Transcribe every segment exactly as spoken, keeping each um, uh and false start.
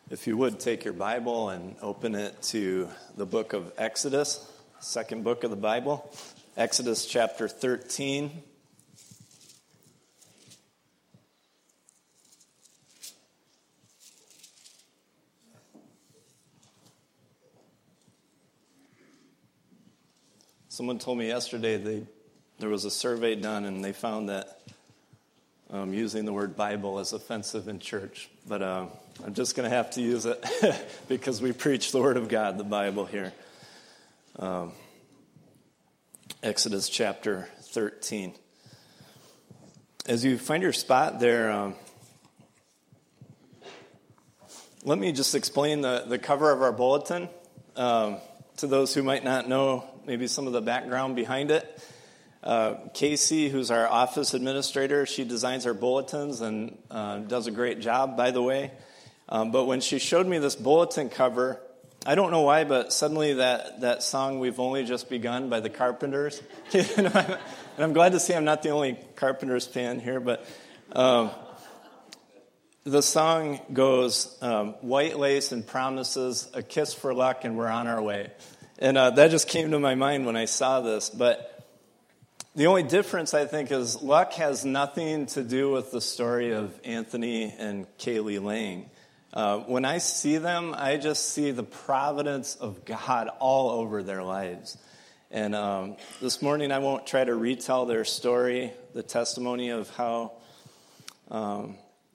If you would take your Bible and open it to the book of Exodus, second book of the Bible, Exodus chapter thirteen. Someone told me yesterday they, there was a survey done and they found that um, using the word Bible is offensive in church. But uh, I'm just going to have to use it because we preach the Word of God, the Bible here. Um, Exodus chapter thirteen. As you find your spot there, um, let me just explain the, the cover of our bulletin um, to those who might not know maybe some of the background behind it. Uh, Casey, who's our office administrator, she designs our bulletins and uh, does a great job, by the way. Um, but when she showed me this bulletin cover, I don't know why, but suddenly that, that song, We've Only Just Begun by the Carpenters, and I'm glad to see I'm not the only Carpenters fan here, but um, the song goes, um, white lace and promises, a kiss for luck, and we're on our way. And uh, that just came to my mind when I saw this, but the only difference, I think, is luck has nothing to do with the story of Anthony and Kaylee Lang. Uh, when I see them, I just see the providence of God all over their lives. And um, this morning, I won't try to retell their story, the testimony of how um,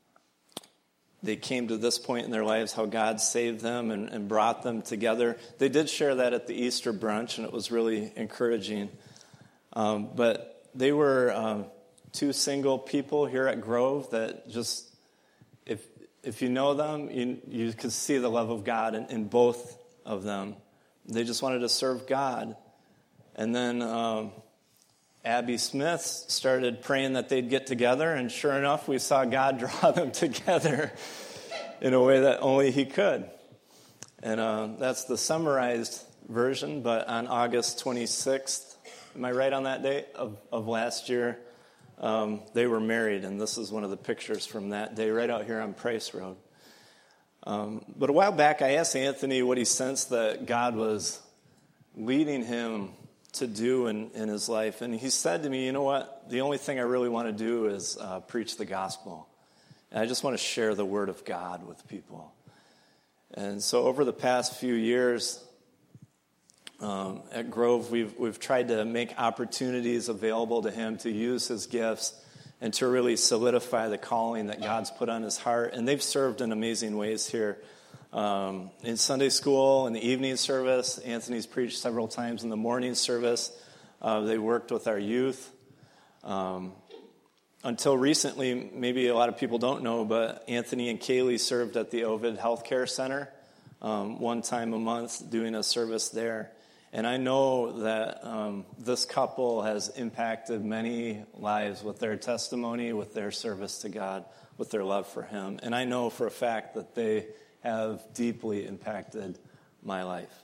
they came to this point in their lives, how God saved them and, and brought them together. They did share that at the Easter brunch, and it was really encouraging. Um, but they were um, two single people here at Grove that just, if if you know them, you, you could see the love of God in, in both of them. They just wanted to serve God. And then um, Abby Smith started praying that they'd get together, and sure enough, we saw God draw them together in a way that only He could. And uh, that's the summarized version, but on August twenty-sixth, am I right on that date of, of last year? Um, they were married, and this is one of the pictures from that day right out here on Price Road. Um, but a while back, I asked Anthony what he sensed that God was leading him to do in, in his life. And he said to me, you know what, the only thing I really want to do is uh, preach the gospel. And I just want to share the word of God with people. And so over the past few years, Um, at Grove, we've we've tried to make opportunities available to him to use his gifts and to really solidify the calling that God's put on his heart. And they've served in amazing ways here. Um, in Sunday school, in the evening service, Anthony's preached several times in the morning service. Uh, they worked with our youth. Um, until recently, maybe a lot of people don't know, but Anthony and Kaylee served at the Ovid Healthcare Center um, one time a month, doing a service there. And I know that um, this couple has impacted many lives with their testimony, with their service to God, with their love for Him. And I know for a fact that they have deeply impacted my life.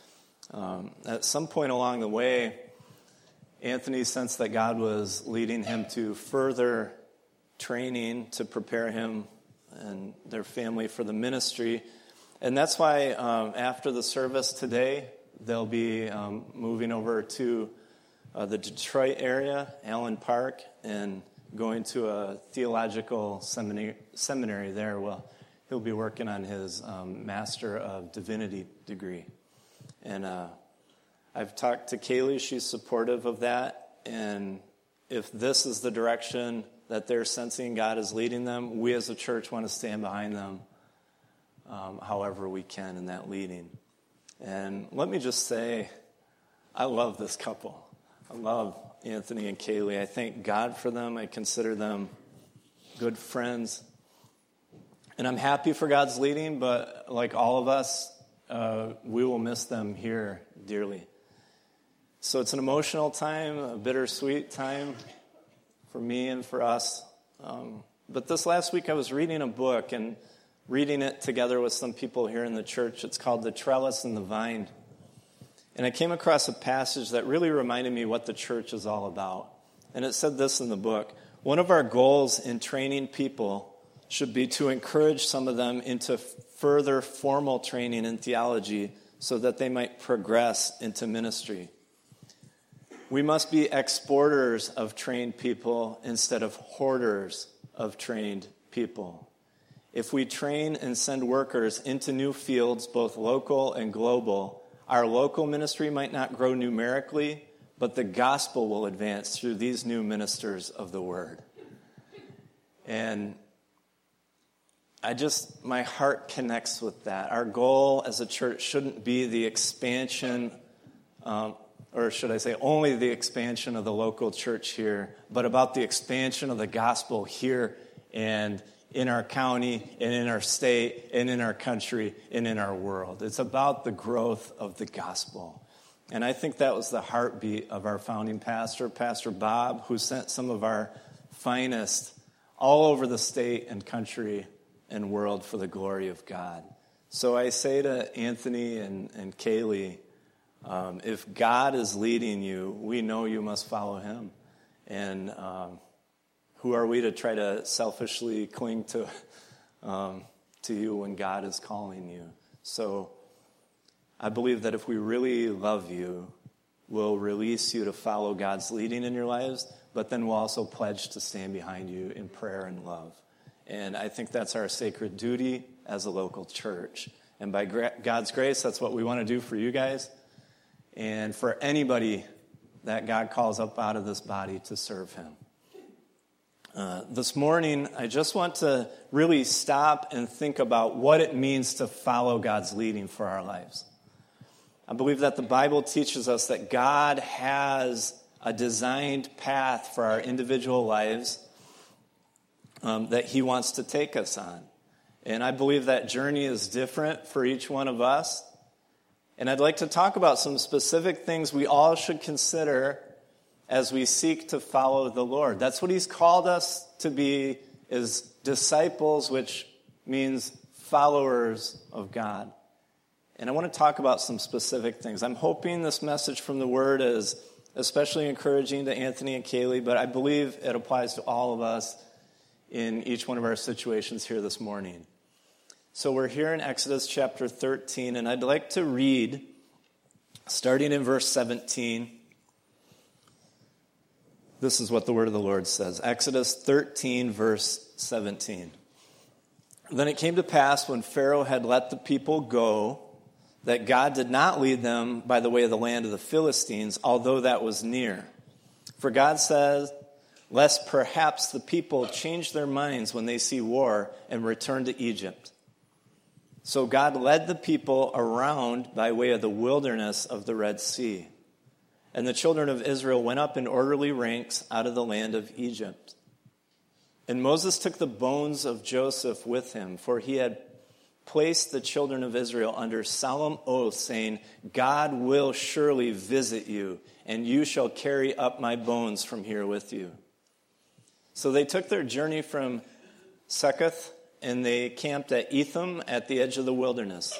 Um, at some point along the way, Anthony sensed that God was leading him to further training to prepare him and their family for the ministry. And that's why um, after the service today, they'll be um, moving over to uh, the Detroit area, Allen Park, and going to a theological seminary, seminary there. Well, he'll be working on his um, Master of Divinity degree. And uh, I've talked to Kaylee. She's supportive of that. And if this is the direction that they're sensing God is leading them, we as a church want to stand behind them um, however we can in that leading. And let me just say, I love this couple. I love Anthony and Kaylee. I thank God for them. I consider them good friends. And I'm happy for God's leading, but like all of us, uh, we will miss them here dearly. So it's an emotional time, a bittersweet time for me and for us. Um, but this last week I was reading a book, and reading it together with some people here in the church. It's called The Trellis and the Vine. And I came across a passage that really reminded me what the church is all about. And it said this in the book: one of our goals in training people should be to encourage some of them into further formal training in theology so that they might progress into ministry. We must be exporters of trained people instead of hoarders of trained people. If we train and send workers into new fields, both local and global, our local ministry might not grow numerically, but the gospel will advance through these new ministers of the word. And I just, my heart connects with that. Our goal as a church shouldn't be the expansion, um, or should I say only the expansion of the local church here, but about the expansion of the gospel here and in our county and in our state and in our country and in our world. It's about the growth of the gospel. And I think that was the heartbeat of our founding pastor, Pastor Bob, who sent some of our finest all over the state and country and world for the glory of God. So I say to Anthony and, and Kaylee, um, if God is leading you, we know you must follow him. And um, who are we to try to selfishly cling to, um, to you when God is calling you? So I believe that if we really love you, we'll release you to follow God's leading in your lives, but then we'll also pledge to stand behind you in prayer and love. And I think that's our sacred duty as a local church. And by gra- God's grace, that's what we want to do for you guys and for anybody that God calls up out of this body to serve him. Uh, this morning, I just want to really stop and think about what it means to follow God's leading for our lives. I believe that the Bible teaches us that God has a designed path for our individual lives um, that he wants to take us on. And I believe that journey is different for each one of us. And I'd like to talk about some specific things we all should consider as we seek to follow the Lord. That's what he's called us to be, is disciples, which means followers of God. And I want to talk about some specific things. I'm hoping this message from the Word is especially encouraging to Anthony and Kaylee, but I believe it applies to all of us in each one of our situations here this morning. So we're here in Exodus chapter thirteen, and I'd like to read, starting in verse seventeen. This is what the word of the Lord says. Exodus thirteen, verse seventeen. Then it came to pass when Pharaoh had let the people go, that God did not lead them by the way of the land of the Philistines, although that was near. For God says, lest perhaps the people change their minds when they see war and return to Egypt. So God led the people around by way of the wilderness of the Red Sea. And the children of Israel went up in orderly ranks out of the land of Egypt. And Moses took the bones of Joseph with him, for he had placed the children of Israel under solemn oath, saying, God will surely visit you, and you shall carry up my bones from here with you. So they took their journey from Succoth, and they camped at Etham at the edge of the wilderness.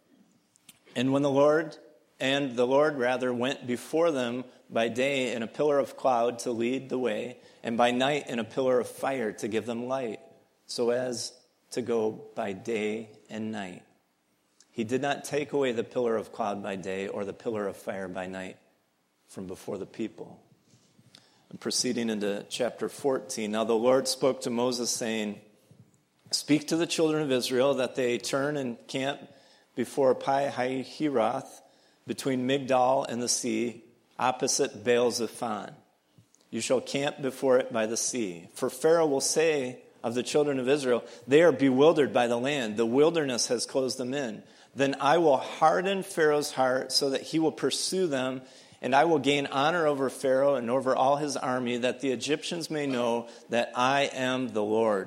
And when the Lord, and the Lord rather, went before them by day in a pillar of cloud to lead the way, and by night in a pillar of fire to give them light, so as to go by day and night. He did not take away the pillar of cloud by day or the pillar of fire by night from before the people. And proceeding into chapter fourteen, now the Lord spoke to Moses, saying, speak to the children of Israel that they turn and camp before Pi-hahiroth, between Migdal and the sea, opposite Baal-zephon. You shall camp before it by the sea. For Pharaoh will say of the children of Israel, they are bewildered by the land. The wilderness has closed them in. Then I will harden Pharaoh's heart so that he will pursue them, and I will gain honor over Pharaoh and over all his army, that the Egyptians may know that I am the Lord.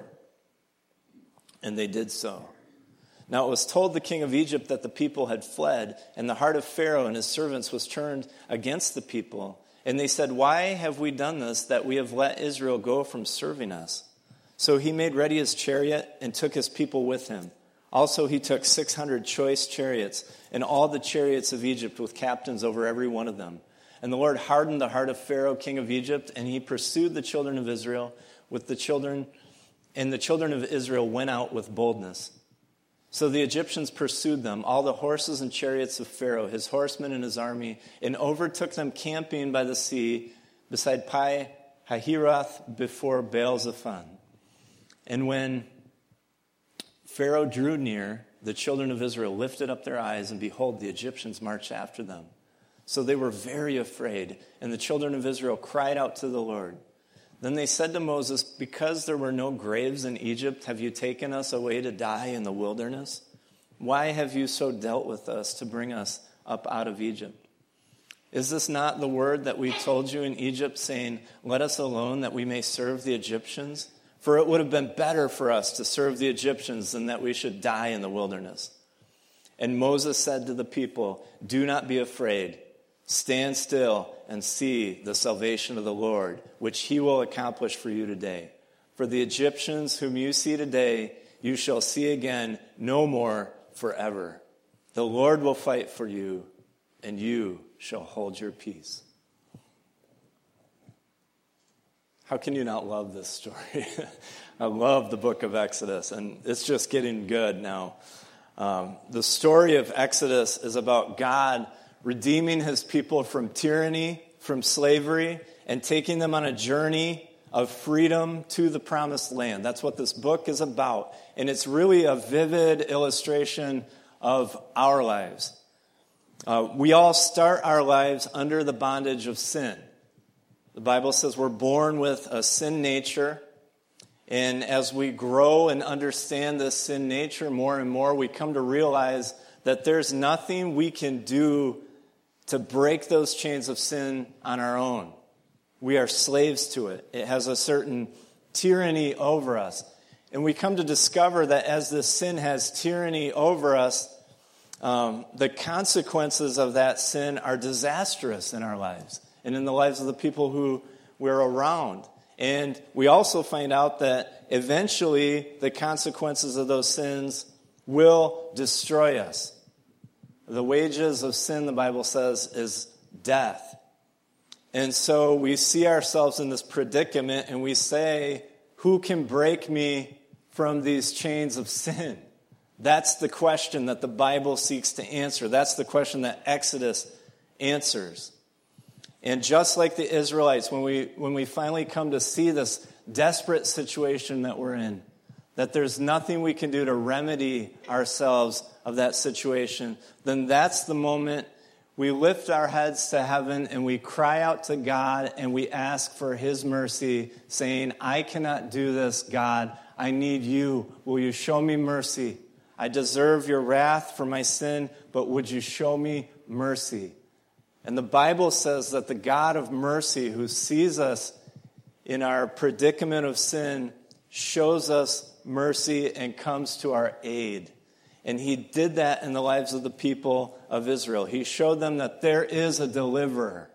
And they did so. Now it was told the king of Egypt that the people had fled, and the heart of Pharaoh and his servants was turned against the people. And they said, why have we done this, that we have let Israel go from serving us? So he made ready his chariot and took his people with him. Also he took six hundred choice chariots and all the chariots of Egypt with captains over every one of them. And the Lord hardened the heart of Pharaoh, king of Egypt, and he pursued the children of Israel with the children And the children of Israel went out with boldness. So the Egyptians pursued them, all the horses and chariots of Pharaoh, his horsemen and his army, and overtook them camping by the sea beside Pi Hahiroth before Baal-zephon. And when Pharaoh drew near, the children of Israel lifted up their eyes, and behold, the Egyptians marched after them. So they were very afraid, and the children of Israel cried out to the Lord. Then they said to Moses, because there were no graves in Egypt, have you taken us away to die in the wilderness? Why have you so dealt with us to bring us up out of Egypt? Is this not the word that we told you in Egypt, saying, let us alone that we may serve the Egyptians? For it would have been better for us to serve the Egyptians than that we should die in the wilderness. And Moses said to the people, do not be afraid. Stand still and see the salvation of the Lord, which he will accomplish for you today. For the Egyptians whom you see today, you shall see again no more forever. The Lord will fight for you, and you shall hold your peace. How can you not love this story? I love the book of Exodus, and it's just getting good now. Um, the story of Exodus is about God redeeming his people from tyranny, from slavery, and taking them on a journey of freedom to the promised land. That's what this book is about. And it's really a vivid illustration of our lives. Uh, we all start our lives under the bondage of sin. The Bible says we're born with a sin nature. And as we grow and understand this sin nature more and more, we come to realize that there's nothing we can do to break those chains of sin on our own. We are slaves to it. It has a certain tyranny over us. And we come to discover that as this sin has tyranny over us, um, the consequences of that sin are disastrous in our lives and in the lives of the people who we're around. And we also find out that eventually the consequences of those sins will destroy us. The wages of sin, the Bible says, is death. And so we see ourselves in this predicament and we say, who can break me from these chains of sin? That's the question that the Bible seeks to answer. That's the question that Exodus answers. And just like the Israelites, when we when we finally come to see this desperate situation that we're in, that there's nothing we can do to remedy ourselves of that situation, then that's the moment we lift our heads to heaven and we cry out to God and we ask for his mercy, saying, I cannot do this, God. I need you. Will you show me mercy? I deserve your wrath for my sin, but would you show me mercy? And the Bible says that the God of mercy, who sees us in our predicament of sin, shows us mercy and comes to our aid. And he did that in the lives of the people of Israel. He showed them that there is a deliverer.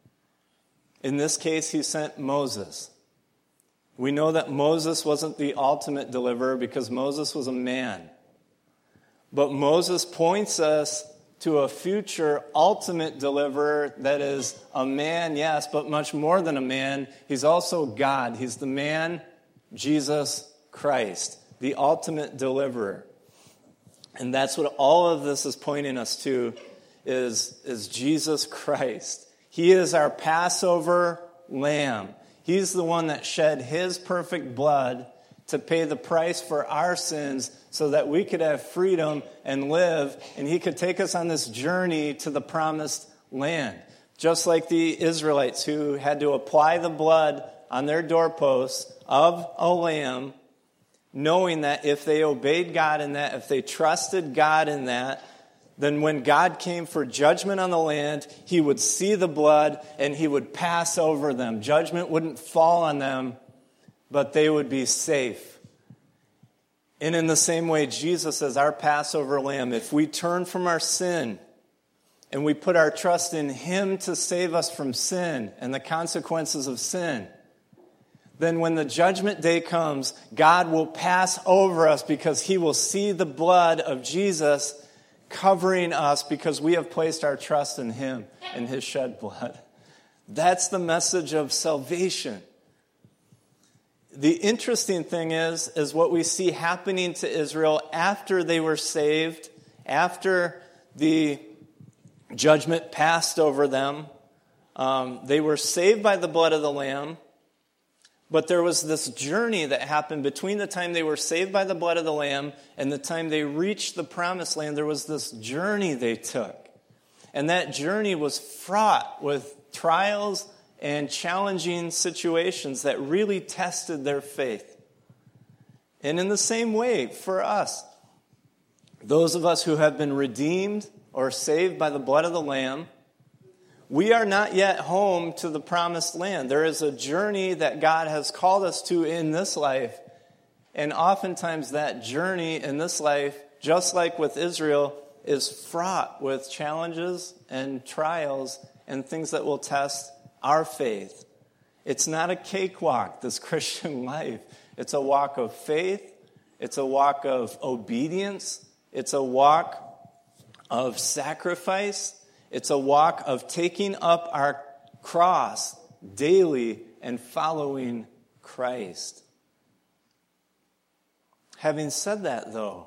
In this case, he sent Moses. We know that Moses wasn't the ultimate deliverer because Moses was a man. But Moses points us to a future ultimate deliverer that is a man, yes, but much more than a man. He's also God. He's the man, Jesus Christ, the ultimate deliverer. And that's what all of this is pointing us to, is, is Jesus Christ. He is our Passover lamb. He's the one that shed his perfect blood to pay the price for our sins so that we could have freedom and live, and he could take us on this journey to the promised land. Just like the Israelites who had to apply the blood on their doorposts of a lamb, knowing that if they obeyed God in that, if they trusted God in that, then when God came for judgment on the land, he would see the blood and he would pass over them. Judgment wouldn't fall on them, but they would be safe. And in the same way, Jesus is our Passover lamb. If we turn from our sin and we put our trust in him to save us from sin and the consequences of sin, then when the judgment day comes, God will pass over us because he will see the blood of Jesus covering us because we have placed our trust in him and his shed blood. That's the message of salvation. the interesting thing is, is what we see happening to Israel after they were saved, after the judgment passed over them. Um, they were saved by the blood of the Lamb, but there was this journey that happened between the time they were saved by the blood of the Lamb and the time they reached the promised land. There was this journey they took. And that journey was fraught with trials and challenging situations that really tested their faith. And in the same way, for us, those of us who have been redeemed or saved by the blood of the Lamb, we are not yet home to the promised land. There is a journey that God has called us to in this life. And oftentimes that journey in this life, just like with Israel, is fraught with challenges and trials and things that will test our faith. It's not a cakewalk, this Christian life. It's a walk of faith. It's a walk of obedience. It's a walk of sacrifice. It's a walk of taking up our cross daily and following Christ. Having said that, though,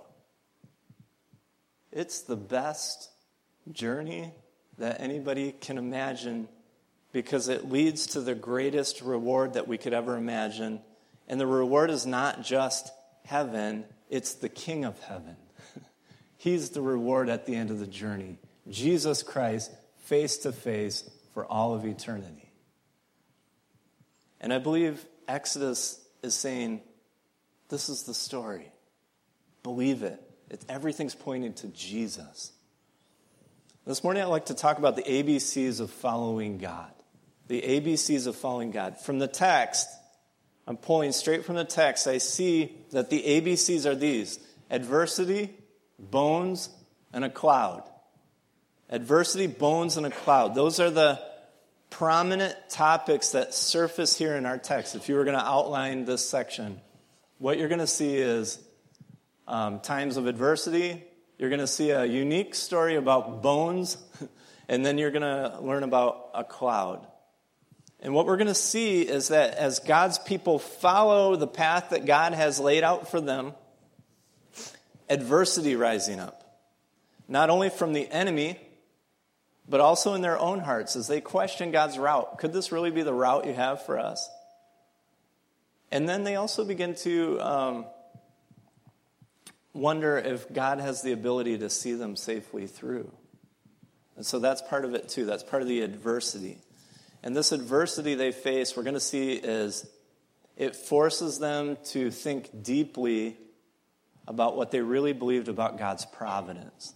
it's the best journey that anybody can imagine because it leads to the greatest reward that we could ever imagine. And the reward is not just heaven, it's the King of heaven. He's the reward at the end of the journey. Jesus Christ, face to face for all of eternity. And I believe Exodus is saying, this is the story. Believe it. It everything's pointing to Jesus. This morning I'd like to talk about the A B Cs of following God. The A B Cs of following God. From the text, I'm pulling straight from the text, I see that the A B Cs are these: adversity, bones, and a cloud. Adversity, bones, and a cloud. Those are the prominent topics that surface here in our text. If you were going to outline this section, what you're going to see is um, times of adversity. You're going to see a unique story about bones, and then you're going to learn about a cloud. And what we're going to see is that as God's people follow the path that God has laid out for them, adversity rising up. Not only from the enemy, but also in their own hearts as they question God's route. Could this really be the route you have for us? And then they also begin to um, wonder if God has the ability to see them safely through. And so that's part of it too. That's part of the adversity. And this adversity they face, we're going to see, is it forces them to think deeply about what they really believed about God's providence.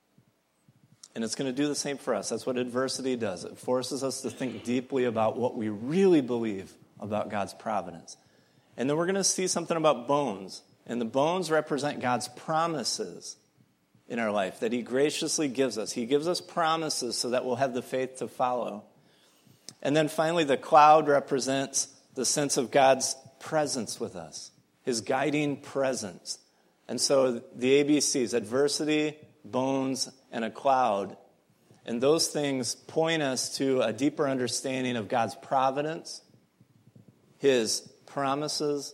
And it's going to do the same for us. That's what adversity does. It forces us to think deeply about what we really believe about God's providence. And then we're going to see something about bones. And the bones represent God's promises in our life that he graciously gives us. He gives us promises so that we'll have the faith to follow. And then finally, the cloud represents the sense of God's presence with us, his guiding presence. And so the A B Cs, adversity, bones, and a cloud. And those things point us to a deeper understanding of God's providence, his promises,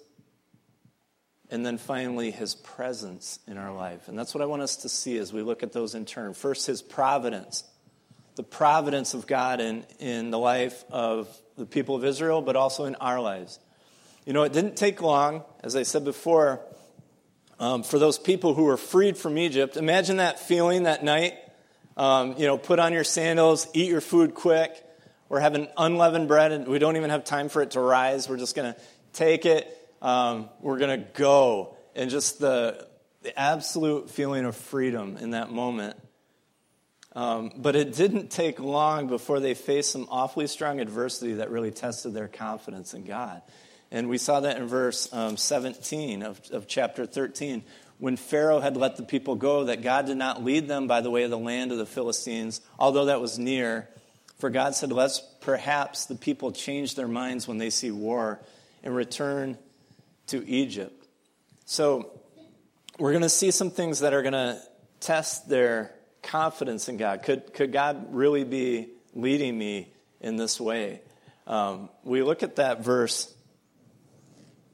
and then finally his presence in our life. And that's what I want us to see as we look at those in turn. First, his providence. The providence of God in, in the life of the people of Israel, but also in our lives. You know, it didn't take long, as I said before, Um, for those people who were freed from Egypt. Imagine that feeling that night. Um, you know, put on your sandals, eat your food quick. We're having unleavened bread, and we don't even have time for it to rise. We're just going to take it. Um, we're going to go. And just the, the absolute feeling of freedom in that moment. Um, but it didn't take long before they faced some awfully strong adversity that really tested their confidence in God. And we saw that in verse um, seventeen of, of chapter thirteen. When Pharaoh had let the people go, that God did not lead them by the way of the land of the Philistines, although that was near. For God said, lest perhaps the people change their minds when they see war and return to Egypt. So we're going to see some things that are going to test their confidence in God. Could, could God really be leading me in this way? Um, we look at that verse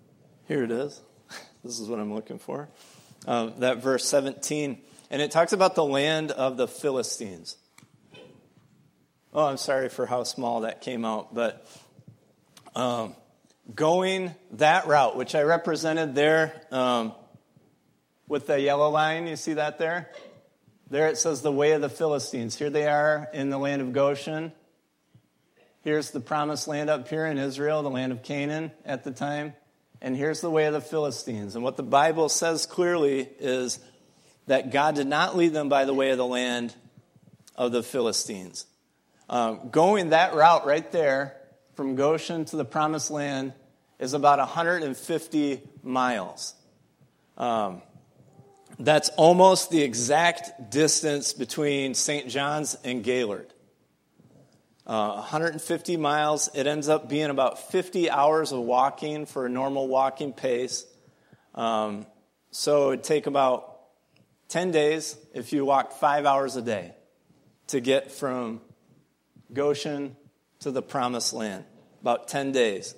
Here it is. This is what I'm looking for. Uh, that verse seventeen. And it talks about the land of the Philistines. Oh, I'm sorry for how small that came out. But um, going that route, which I represented there um, with the yellow line. You see that there? There it says the way of the Philistines. Here they are in the land of Goshen. Here's the promised land up here in Israel, the land of Canaan at the time. And here's the way of the Philistines. And what the Bible says clearly is that God did not lead them by the way of the land of the Philistines. Um, going that route right there, from Goshen to the promised land, is about one hundred fifty miles. Um, that's almost the exact distance between Saint John's and Gaylord. Uh, one hundred fifty miles. It ends up being about fifty hours of walking for a normal walking pace. Um, so it would take about ten days if you walked five hours a day to get from Goshen to the promised land. About ten days.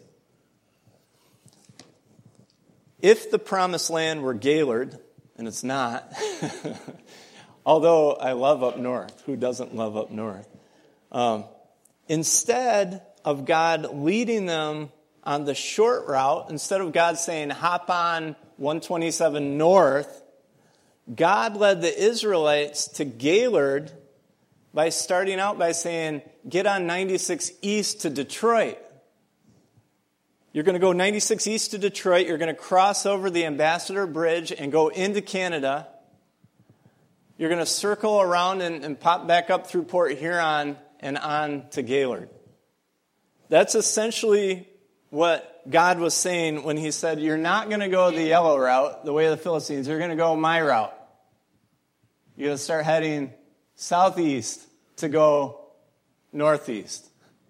If the promised land were Gaylord, and it's not, although I love up north. Who doesn't love up north? Um, instead of God leading them on the short route, instead of God saying, hop on one twenty-seven north, God led the Israelites to Gaylord by starting out by saying, get on ninety-six east to Detroit. You're going to go ninety-six east to Detroit. You're going to cross over the Ambassador Bridge and go into Canada. You're going to circle around and, and pop back up through Port Huron and on to Gaylord. That's essentially what God was saying when he said, you're not going to go the yellow route, the way of the Philistines. You're going to go my route. You're going to start heading southeast to go northeast.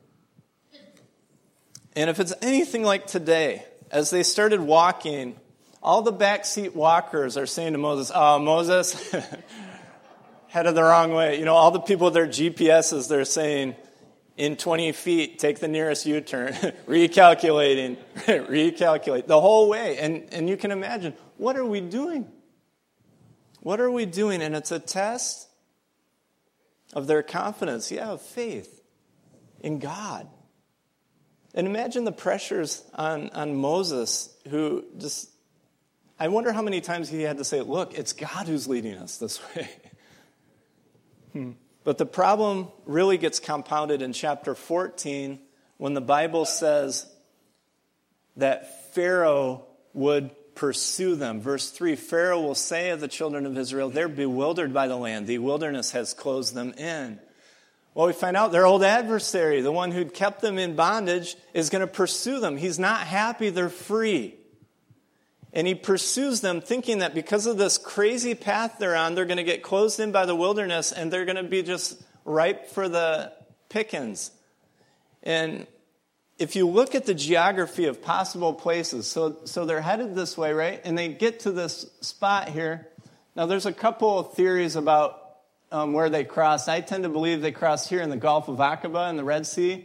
And if it's anything like today, as they started walking, all the backseat walkers are saying to Moses, oh, Moses, headed the wrong way. You know, all the people with their G P S's, they're saying, in twenty feet, take the nearest U-turn, recalculating, recalculate the whole way. And, and you can imagine, what are we doing? What are we doing? And it's a test of their confidence, yeah, of faith in God. And imagine the pressures on, on Moses, who just, I wonder how many times he had to say, look, it's God who's leading us this way. hmm. But the problem really gets compounded in chapter fourteen when the Bible says that Pharaoh would pursue them. Verse three, Pharaoh will say of the children of Israel, they're bewildered by the land. The wilderness has closed them in. Well, we find out their old adversary, the one who'd kept them in bondage, is going to pursue them. He's not happy they're free. And he pursues them thinking that because of this crazy path they're on, they're going to get closed in by the wilderness and they're going to be just ripe for the pickings. And if you look at the geography of possible places, so, so they're headed this way, right? And they get to this spot here. Now, there's a couple of theories about um, where they crossed. I tend to believe they crossed here in the Gulf of Aqaba in the Red Sea.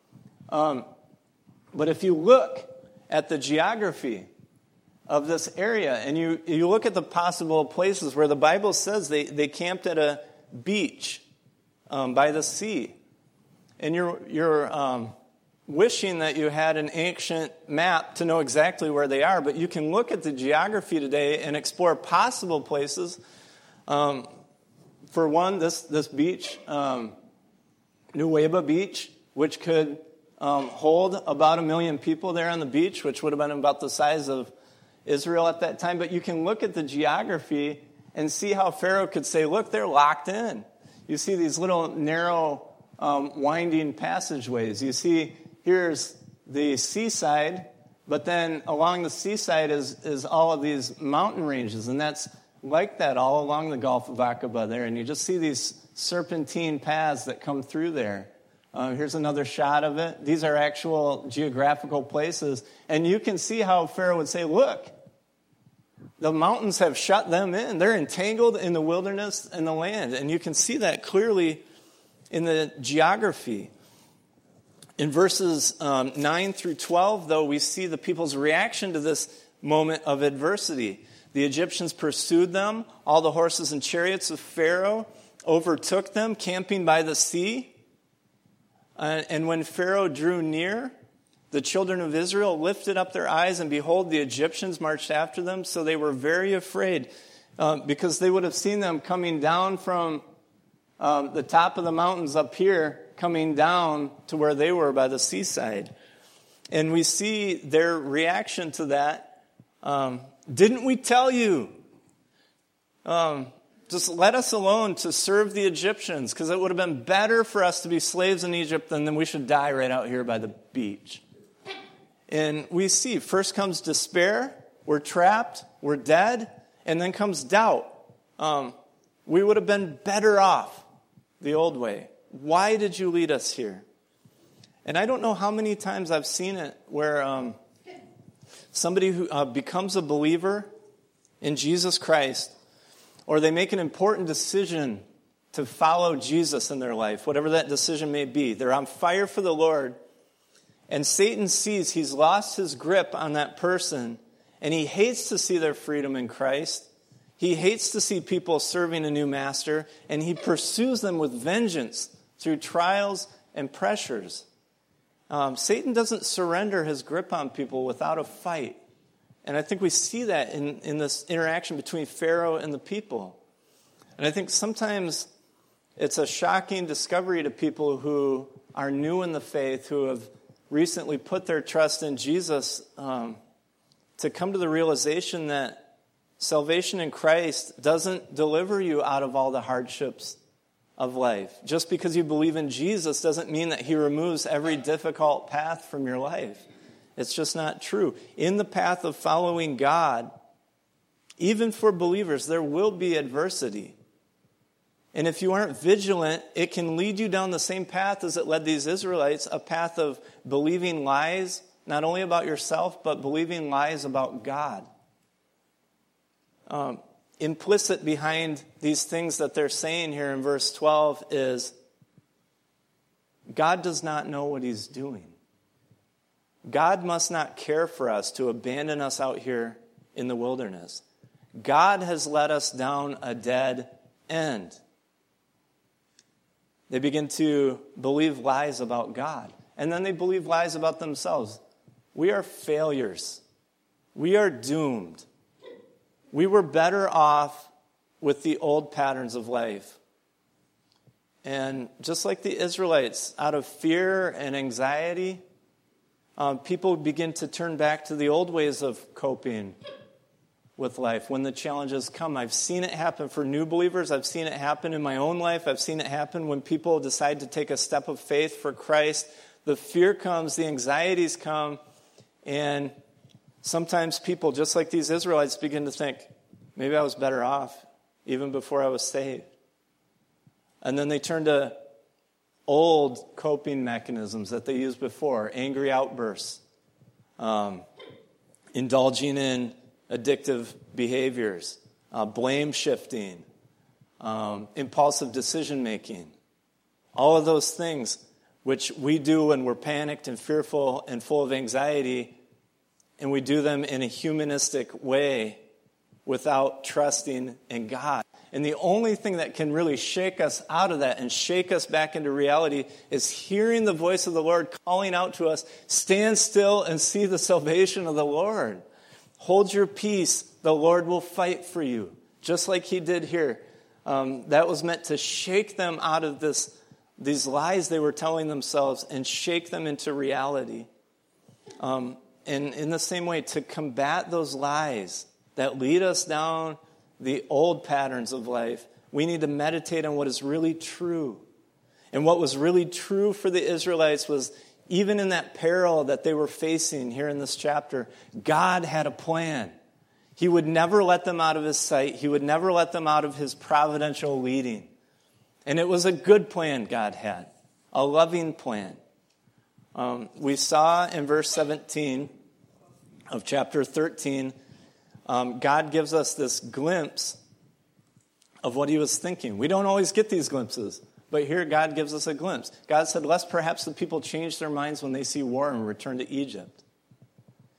Um, but if you look at the geography of this area, and you, you look at the possible places where the Bible says they, they camped at a beach um, by the sea. And you're, you're um, wishing that you had an ancient map to know exactly where they are, but you can look at the geography today and explore possible places. Um, for one, this, this beach, um, Nuweiba Beach, which could um, hold about a million people there on the beach, which would have been about the size of Israel at that time. But you can look at the geography and see how Pharaoh could say, look, they're locked in. You see these little narrow um, winding passageways. You see here's the seaside, but then along the seaside is, is all of these mountain ranges. And that's like that all along the Gulf of Aqaba there. And you just see these serpentine paths that come through there. Uh, here's another shot of it. These are actual geographical places. And you can see how Pharaoh would say, look, the mountains have shut them in. They're entangled in the wilderness and the land. And you can see that clearly in the geography. In verses um, nine through twelve, though, we see the people's reaction to this moment of adversity. The Egyptians pursued them. All the horses and chariots of Pharaoh overtook them, camping by the sea. Uh, and when Pharaoh drew near, the children of Israel lifted up their eyes, and behold, the Egyptians marched after them. So they were very afraid, uh, because they would have seen them coming down from um, the top of the mountains up here, coming down to where they were by the seaside. And we see their reaction to that. Um, Didn't we tell you? Um, just let us alone to serve the Egyptians, because it would have been better for us to be slaves in Egypt than, than we should die right out here by the beach. And we see, first comes despair, we're trapped, we're dead, and then comes doubt. Um, we would have been better off the old way. Why did you lead us here? And I don't know how many times I've seen it where um, somebody who uh, becomes a believer in Jesus Christ, or they make an important decision to follow Jesus in their life, whatever that decision may be. They're on fire for the Lord, and Satan sees he's lost his grip on that person, and he hates to see their freedom in Christ. He hates to see people serving a new master, and he pursues them with vengeance through trials and pressures. Um, Satan doesn't surrender his grip on people without a fight. And I think we see that in, in this interaction between Pharaoh and the people. And I think sometimes it's a shocking discovery to people who are new in the faith, who have recently put their trust in Jesus, um, to come to the realization that salvation in Christ doesn't deliver you out of all the hardships of life. Just because you believe in Jesus doesn't mean that he removes every difficult path from your life. It's just not true. In the path of following God, even for believers, there will be adversity. And if you aren't vigilant, it can lead you down the same path as it led these Israelites, a path of believing lies, not only about yourself, but believing lies about God. Um, implicit behind these things that they're saying here in verse twelve is God does not know what he's doing. God must not care for us to abandon us out here in the wilderness. God has led us down a dead end. They begin to believe lies about God. And then they believe lies about themselves. We are failures. We are doomed. We were better off with the old patterns of life. And just like the Israelites, out of fear and anxiety, um, people begin to turn back to the old ways of coping with life when the challenges come. I've seen it happen for new believers. I've seen it happen in my own life. I've seen it happen when people decide to take a step of faith for Christ. The fear comes, the anxieties come, and sometimes people, just like these Israelites, begin to think, maybe I was better off even before I was saved. And then they turn to old coping mechanisms that they used before, angry outbursts, um, indulging in addictive behaviors, uh, blame shifting, um, impulsive decision making. All of those things which we do when we're panicked and fearful and full of anxiety, and we do them in a humanistic way without trusting in God. And the only thing that can really shake us out of that and shake us back into reality is hearing the voice of the Lord calling out to us, stand still and see the salvation of the Lord. Hold your peace. The Lord will fight for you. Just like he did here. Um, that was meant to shake them out of this, these lies they were telling themselves and shake them into reality. Um, and in the same way, to combat those lies that lead us down the old patterns of life, we need to meditate on what is really true. And what was really true for the Israelites was, even in that peril that they were facing here in this chapter, God had a plan. He would never let them out of his sight. He would never let them out of his providential leading. And it was a good plan God had, a loving plan. Um, we saw in verse seventeen of chapter thirteen, um, God gives us this glimpse of what he was thinking. We don't always get these glimpses. But here God gives us a glimpse. God said, lest perhaps the people change their minds when they see war and return to Egypt.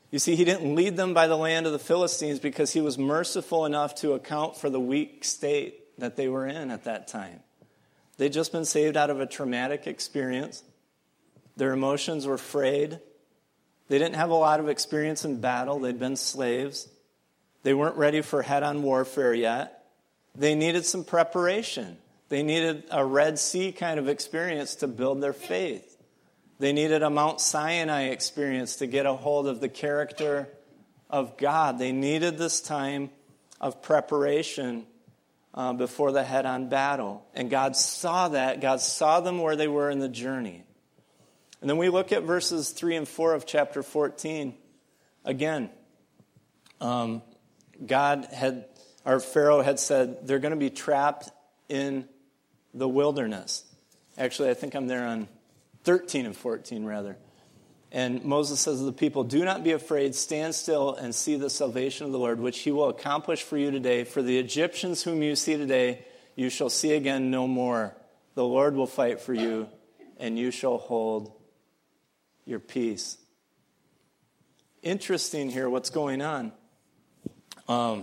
You see, he didn't lead them by the land of the Philistines because he was merciful enough to account for the weak state that they were in at that time. They'd just been saved out of a traumatic experience. Their emotions were frayed. They didn't have a lot of experience in battle. They'd been slaves. They weren't ready for head-on warfare yet. They needed some preparation. They needed a Red Sea kind of experience to build their faith. They needed a Mount Sinai experience to get a hold of the character of God. They needed this time of preparation uh, before the head-on battle. And God saw that. God saw them where they were in the journey. And then we look at verses three and four of chapter fourteen. Again, um, God had, or Pharaoh had said, they're going to be trapped in the wilderness. Actually, I think I'm there on thirteen and fourteen, rather. And Moses says to the people, "Do not be afraid, stand still and see the salvation of the Lord, which he will accomplish for you today. For the Egyptians whom you see today, you shall see again no more. The Lord will fight for you, and you shall hold your peace." Interesting here what's going on. Um,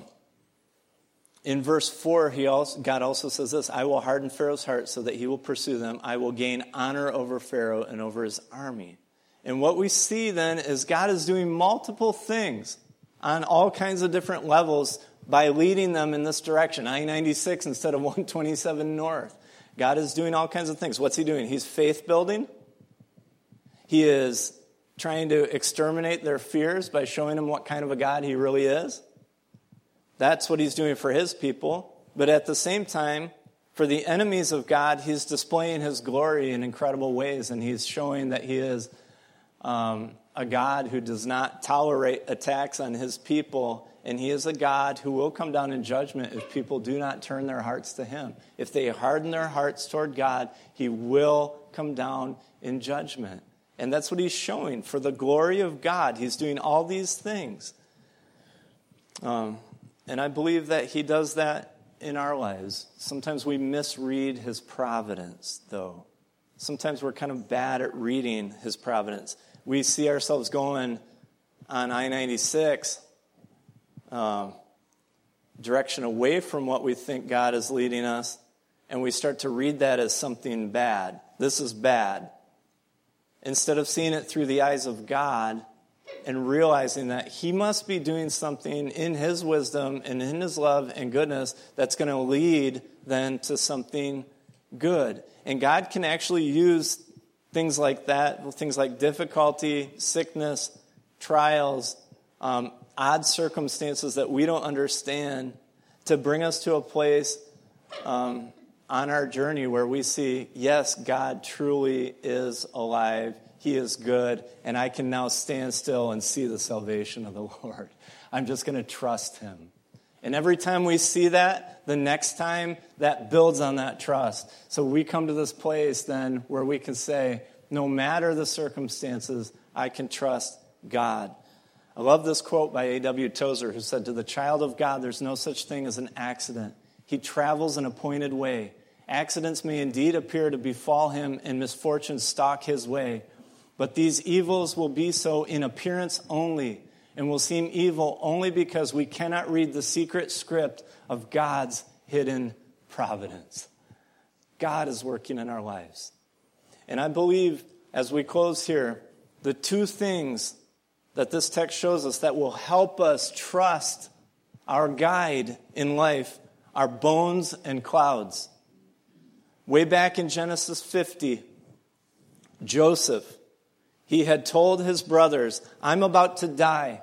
in verse four, he also, God also says this, "I will harden Pharaoh's heart so that he will pursue them. I will gain honor over Pharaoh and over his army." And what we see then is God is doing multiple things on all kinds of different levels by leading them in this direction. I ninety-six instead of one twenty-seven north. God is doing all kinds of things. What's he doing? He's faith building. He is trying to exterminate their fears by showing them what kind of a God he really is. That's what he's doing for his people. But at the same time, for the enemies of God, he's displaying his glory in incredible ways. And he's showing that he is um, a God who does not tolerate attacks on his people. And he is a God who will come down in judgment if people do not turn their hearts to him. If they harden their hearts toward God, he will come down in judgment. And that's what he's showing. For the glory of God, he's doing all these things. Um, and I believe that he does that in our lives. Sometimes we misread his providence, though. Sometimes we're kind of bad at reading his providence. We see ourselves going on I ninety-six, uh, direction away from what we think God is leading us, and we start to read that as something bad. This is bad. Instead of seeing it through the eyes of God and realizing that he must be doing something in his wisdom and in his love and goodness that's going to lead then to something good. And God can actually use things like that, things like difficulty, sickness, trials, um, odd circumstances that we don't understand, to bring us to a place um, on our journey where we see, yes, God truly is alive. He is good, and I can now stand still and see the salvation of the Lord. I'm just going to trust him. And every time we see that, the next time, that builds on that trust. So we come to this place then where we can say, no matter the circumstances, I can trust God. I love this quote by A W Tozer, who said, "To the child of God, there's no such thing as an accident. He travels an appointed way. Accidents may indeed appear to befall him and misfortunes stalk his way. But these evils will be so in appearance only, and will seem evil only because we cannot read the secret script of God's hidden providence." God is working in our lives. And I believe, as we close here, the two things that this text shows us that will help us trust our guide in life are bones and clouds. Way back in Genesis fifty, Joseph, he had told his brothers, "I'm about to die.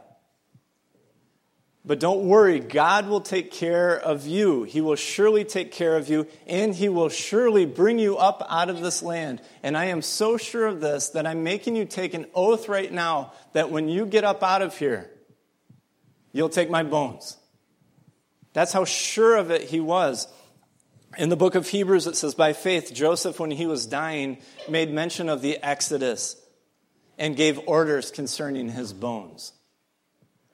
But don't worry, God will take care of you. He will surely take care of you, and he will surely bring you up out of this land. And I am so sure of this that I'm making you take an oath right now that when you get up out of here, you'll take my bones." That's how sure of it he was. In the book of Hebrews, it says, by faith, Joseph, when he was dying, made mention of the Exodus and gave orders concerning his bones.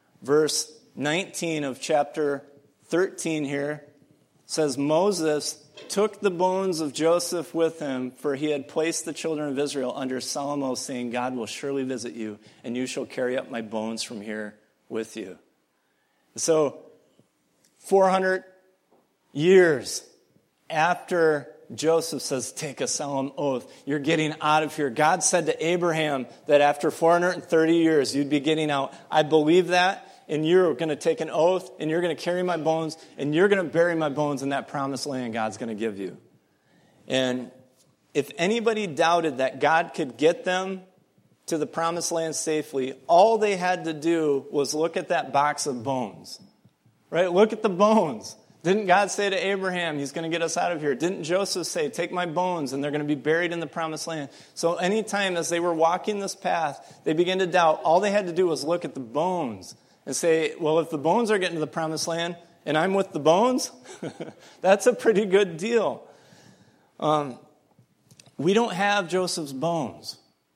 Verse nineteen of chapter thirteen here says, Moses took the bones of Joseph with him, for he had placed the children of Israel under solemn oath, saying, God will surely visit you, and you shall carry up my bones from here with you. So, four hundred years after Joseph says, take a solemn oath, you're getting out of here. God said to Abraham that after four hundred thirty years, you'd be getting out. I believe that. And you're going to take an oath, and you're going to carry my bones, and you're going to bury my bones in that promised land God's going to give you. And if anybody doubted that God could get them to the promised land safely, all they had to do was look at that box of bones. Right? Look at the bones. Didn't God say to Abraham, he's going to get us out of here? Didn't Joseph say, take my bones, and they're going to be buried in the promised land? So anytime as they were walking this path, they began to doubt. All they had to do was look at the bones and say, well, if the bones are getting to the promised land and I'm with the bones, that's a pretty good deal. Um, we don't have Joseph's bones.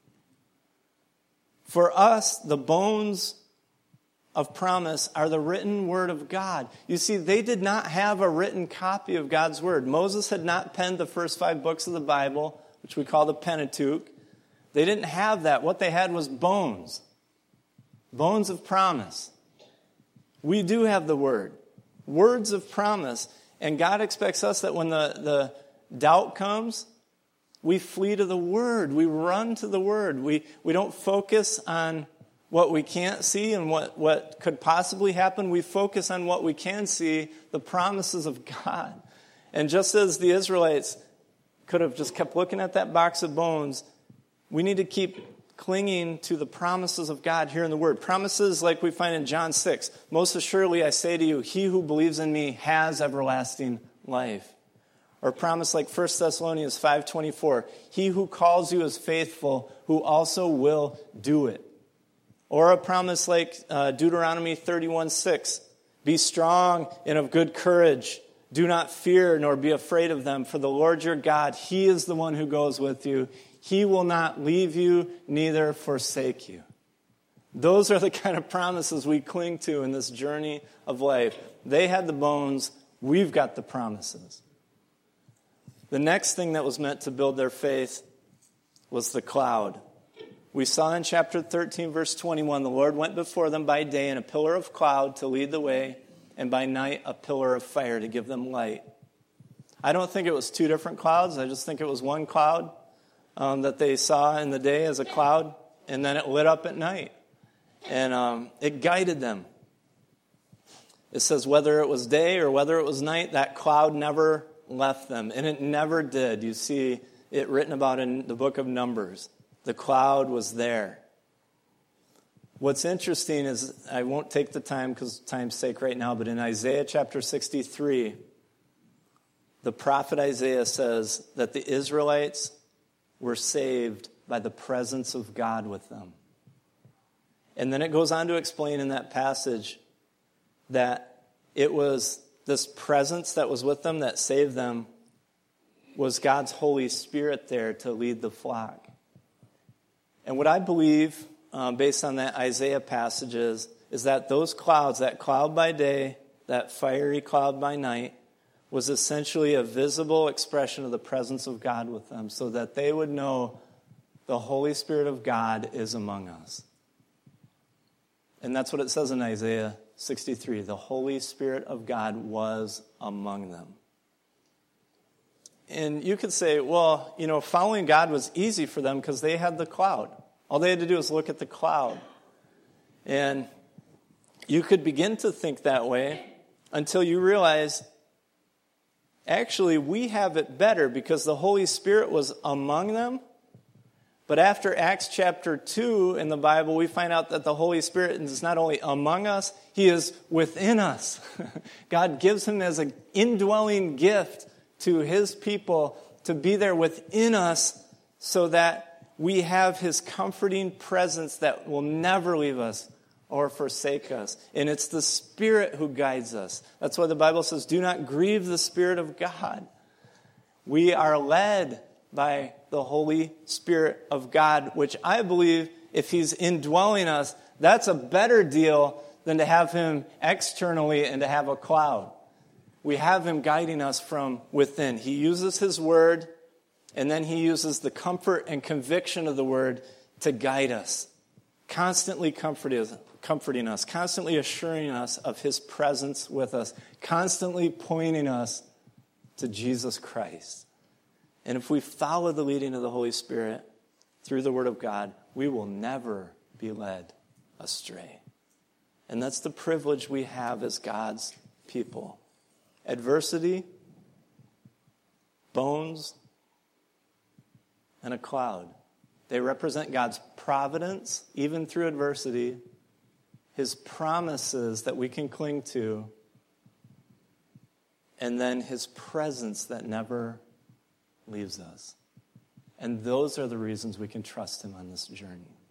For us, the bones of promise are the written word of God. You see, they did not have a written copy of God's word. Moses had not penned the first five books of the Bible, which we call the Pentateuch. They didn't have that. What they had was bones. Bones of promise. We do have the word. Words of promise. And God expects us that when the, the doubt comes, we flee to the word. We run to the word. We, we don't focus on what we can't see and what, what could possibly happen. We focus on what we can see, the promises of God. And just as the Israelites could have just kept looking at that box of bones, we need to keep clinging to the promises of God here in the Word. Promises like we find in John six. Most assuredly I say to you, he who believes in me has everlasting life. Or promise like First Thessalonians five twenty-four. He who calls you is faithful, who also will do it. Or a promise like uh, Deuteronomy thirty-one six. Be strong and of good courage. Do not fear nor be afraid of them, for the Lord your God, he is the one who goes with you. He will not leave you, neither forsake you. Those are the kind of promises we cling to in this journey of life. They had the bones, we've got the promises. The next thing that was meant to build their faith was the cloud. We saw in chapter thirteen, verse twenty-one, the Lord went before them by day in a pillar of cloud to lead the way, and by night a pillar of fire to give them light. I don't think it was two different clouds. I just think it was one cloud um, that they saw in the day as a cloud, and then it lit up at night. And um, it guided them. It says whether it was day or whether it was night, that cloud never left them. And it never did. You see it written about in the book of Numbers. The cloud was there. What's interesting is, I won't take the time because of time's sake right now, but in Isaiah chapter sixty-three, the prophet Isaiah says that the Israelites were saved by the presence of God with them. And then it goes on to explain in that passage that it was this presence that was with them that saved them was God's Holy Spirit there to lead the flock. And what I believe, um, based on that Isaiah passage, is, is that those clouds, that cloud by day, that fiery cloud by night, was essentially a visible expression of the presence of God with them, so that they would know the Holy Spirit of God is among us. And that's what it says in Isaiah sixty-three. The Holy Spirit of God was among them. And you could say, well, you know, following God was easy for them because they had the cloud. All they had to do was look at the cloud. And you could begin to think that way until you realize, actually, we have it better because the Holy Spirit was among them. But after Acts chapter two in the Bible, we find out that the Holy Spirit is not only among us, he is within us. God gives him as an indwelling gift to his people to be there within us so that we have his comforting presence that will never leave us or forsake us. And it's the Spirit who guides us. That's why the Bible says, do not grieve the Spirit of God. We are led by the Holy Spirit of God, which I believe if he's indwelling us, that's a better deal than to have him externally and to have a cloud. We have him guiding us from within. He uses his word, and then he uses the comfort and conviction of the word to guide us, constantly comforting us, constantly assuring us of his presence with us, constantly pointing us to Jesus Christ. And if we follow the leading of the Holy Spirit through the word of God, we will never be led astray. And that's the privilege we have as God's people. Adversity, bones, and a cloud. They represent God's providence, even through adversity, his promises that we can cling to, and then his presence that never leaves us. And those are the reasons we can trust him on this journey.